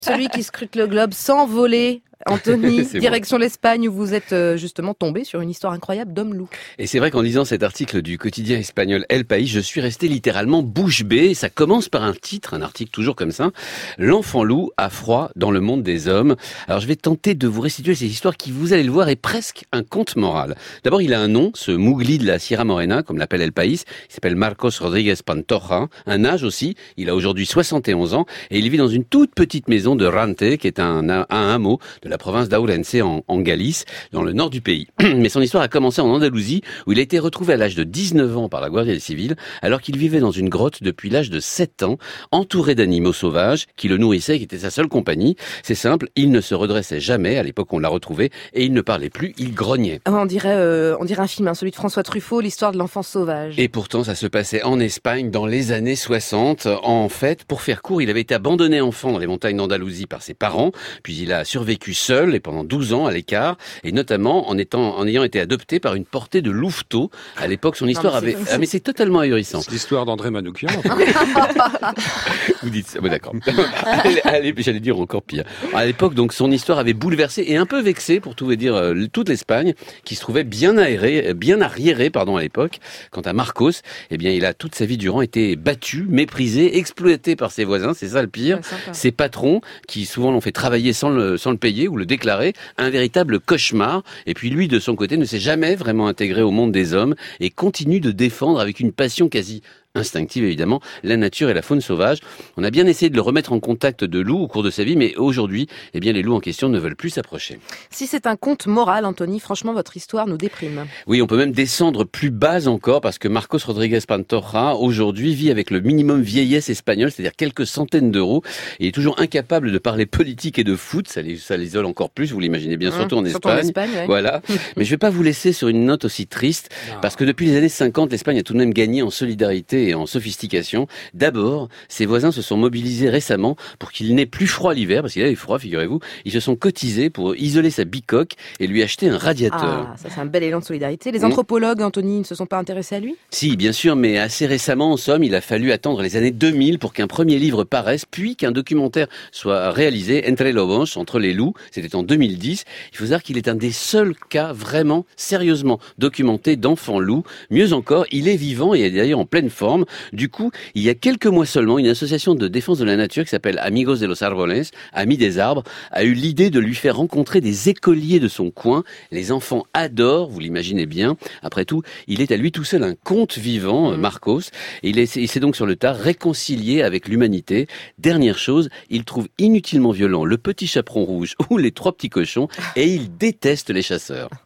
Celui qui scrute le globe sans voler. Anthony, C'est direction l'Espagne où vous êtes justement tombé sur une histoire incroyable d'homme-loup. Et c'est vrai qu'en lisant cet article du quotidien espagnol El País, je suis resté littéralement bouche bée. Ça commence par un titre, un article toujours comme ça. L'enfant loup a froid dans le monde des hommes. Alors je vais tenter de vous restituer cette histoire qui, vous allez le voir, est presque un conte moral. D'abord, il a un nom, ce Mowgli de la Sierra Morena, comme l'appelle El País. Il s'appelle Marcos Rodríguez Pantoja. Un âge aussi. Il a aujourd'hui 71 ans et il vit dans une toute petite maison de Rante, qui est un hameau de la province d'Ourense en Galice, dans le nord du pays. Mais son histoire a commencé en Andalousie, où il a été retrouvé à l'âge de 19 ans par la Guardia Civile, alors qu'il vivait dans une grotte depuis l'âge de 7 ans, entouré d'animaux sauvages, qui le nourrissaient et qui étaient sa seule compagnie. C'est simple, il ne se redressait jamais, à l'époque où on l'a retrouvé, et il ne parlait plus, il grognait. On dirait un film, celui de François Truffaut, l'histoire de l'enfant sauvage. Et pourtant, ça se passait en Espagne dans les années 60. En fait, pour faire court, il avait été abandonné enfant dans les montagnes d'Andalousie par ses parents, puis il a survécu seul et pendant 12 ans à l'écart, et notamment en ayant été adopté par une portée de louveteaux. À l'époque, son histoire avait... Ah, mais c'est totalement ahurissant. C'est l'histoire d'André Manoukian. Vous dites ça, d'accord. J'allais dire encore pire. À l'époque, donc, son histoire avait bouleversé et un peu vexé, pour tout vous dire, toute l'Espagne, qui se trouvait bien arriérée, à l'époque. Quant à Marcos, eh bien, il a toute sa vie durant été battu, méprisé, exploité par ses voisins, c'est ça le pire. Ouais, ses patrons, qui souvent l'ont fait travailler sans le payer ou le déclarer, un véritable cauchemar. Et puis lui, de son côté, ne s'est jamais vraiment intégré au monde des hommes et continue de défendre avec une passion quasi instinctive évidemment, la nature et la faune sauvage. On a bien essayé de le remettre en contact de loups au cours de sa vie, mais aujourd'hui, eh bien, les loups en question ne veulent plus s'approcher. Si c'est un conte moral, Anthony, franchement, votre histoire nous déprime. Oui, on peut même descendre plus bas encore, parce que Marcos Rodríguez Pantoja, aujourd'hui, vit avec le minimum vieillesse espagnol, c'est-à-dire quelques centaines d'euros. Il est toujours incapable de parler politique et de foot, ça l'isole encore plus, vous l'imaginez bien, surtout en Espagne. Ouais. Voilà. Mais je vais pas vous laisser sur une note aussi triste, parce que depuis les années 50, l'Espagne a tout de même gagné en solidarité et en sophistication. D'abord, ses voisins se sont mobilisés récemment pour qu'il n'ait plus froid l'hiver, parce qu'il avait froid, figurez-vous. Ils se sont cotisés pour isoler sa bicoque et lui acheter un radiateur. Ah, ça c'est un bel élan de solidarité. Les anthropologues, Anthony, ne se sont pas intéressés à lui ? Si, bien sûr, mais assez récemment, en somme, il a fallu attendre les années 2000 pour qu'un premier livre paraisse, puis qu'un documentaire soit réalisé, Entre Lobos, entre les loups. C'était en 2010. Il faut savoir qu'il est un des seuls cas vraiment, sérieusement documentés d'enfants loups. Mieux encore, il est vivant et est d'ailleurs en pleine forme. Du coup, il y a quelques mois seulement, une association de défense de la nature qui s'appelle Amigos de los Árboles, Amis des arbres, a eu l'idée de lui faire rencontrer des écoliers de son coin. Les enfants adorent, vous l'imaginez bien. Après tout, il est à lui tout seul un conte vivant, Marcos. Et il s'est donc sur le tard réconcilié avec l'humanité. Dernière chose, il trouve inutilement violent le petit chaperon rouge ou les trois petits cochons et il déteste les chasseurs.